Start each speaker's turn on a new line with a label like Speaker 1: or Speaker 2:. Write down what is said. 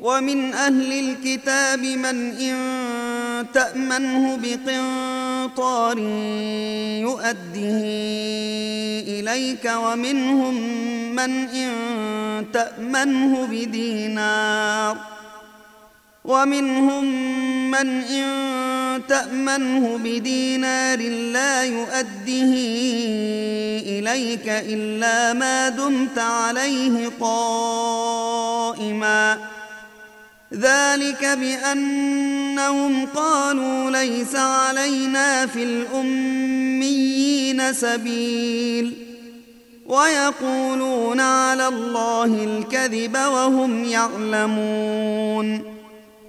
Speaker 1: ومن أهل الكتاب من إن تأمنه بقنطار يؤده إليك ومنهم من إن تأمنه بدينار لا يؤده إليك إلا ما دمت عليه قائما ذلك بأنهم قالوا ليس علينا في الأميين سبيل ويقولون على الله الكذب وهم يعلمون